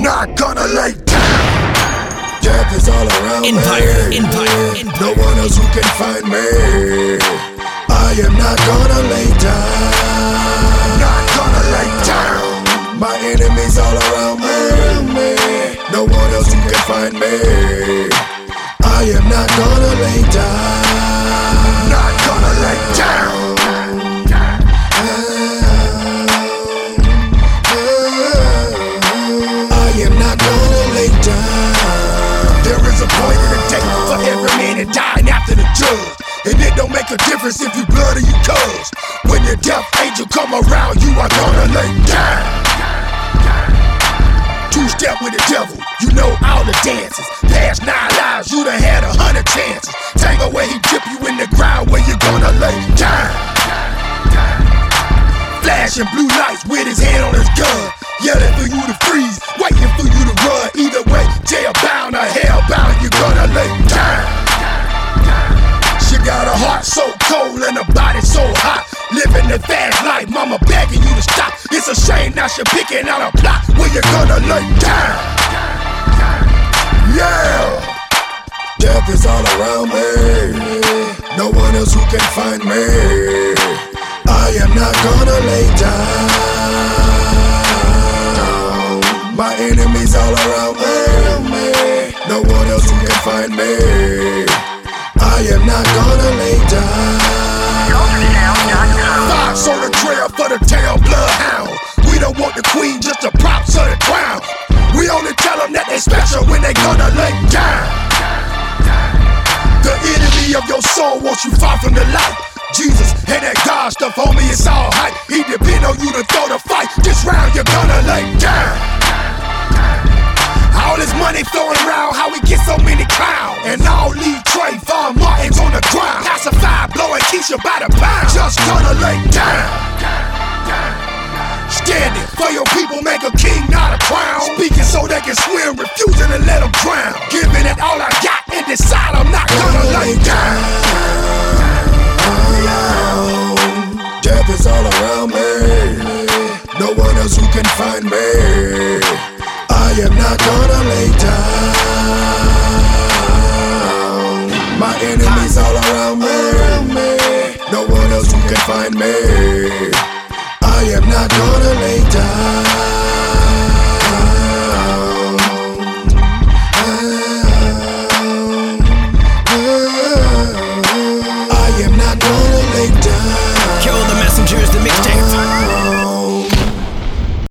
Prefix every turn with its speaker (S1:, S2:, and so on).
S1: not gonna lay down. Death is all around me. No one else who can find me. I am not gonna lay down. Not gonna lay down. My enemies all around me. No one else who can find me. I am not gonna lay down. Not gonna lay down. I am not gonna lay down. There is a point in the day for every man that dying after the judge. And it don't make a difference if you blood or you cuz. When your death angel come around, you are gonna lay down. Two-step with the devil, you know all the dances. Past 9 lives, you done had 100 chances. Tango where he dip you in the ground, where you gonna lay down. Flashing blue lights with his hand on his gun, yelling for you to freeze, waiting for you to run. Either way, jail bound or hell bound, you gonna lay down. She got a heart so cold and a body so hot, living the fast life, mama begging you to stop. It's a shame now she picking out a plot where you gonna lay down. Yeah, death is all around me. No one else who can find me. I am not gonna lay down. My enemies all around me. No one else who can find me. I am not gonna lay down. Fox on the trail for the tail bloodhound. We don't want the queen, just the props of the crown. We only tell them that they special when they gonna lay down. The enemy of your soul wants you far from the light. Jesus and that God stuff, homie, it's all hype. He depend on you to throw the fight. This round you're gonna lay down. All this money flowing around, how we get so many clowns. And all leave Trayvon Martin's on the ground. Pacified, blowing Keisha by the pound. Just gonna lay down. Standing for your people, make a king, not a crown. Speaking so they can swim, refusing to let them drown. Giving it all I got and decide I'm not gonna lay down. Death is all around me. No one else who can find me. I am not gonna lay down. My enemies all around me. No one else who can find me. I am not gonna lay down.